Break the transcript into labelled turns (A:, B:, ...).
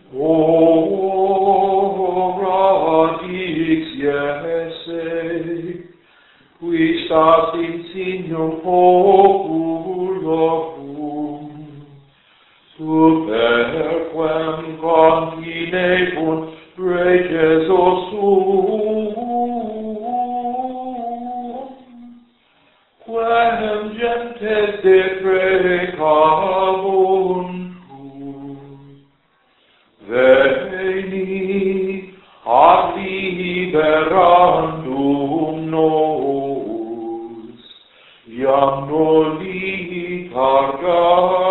A: Ora dixiese, qui stas in signum oculorum, superquem continebunt reges osum, quem gentes deprecabunt. Veni ad liberandum nos, iam noli targare.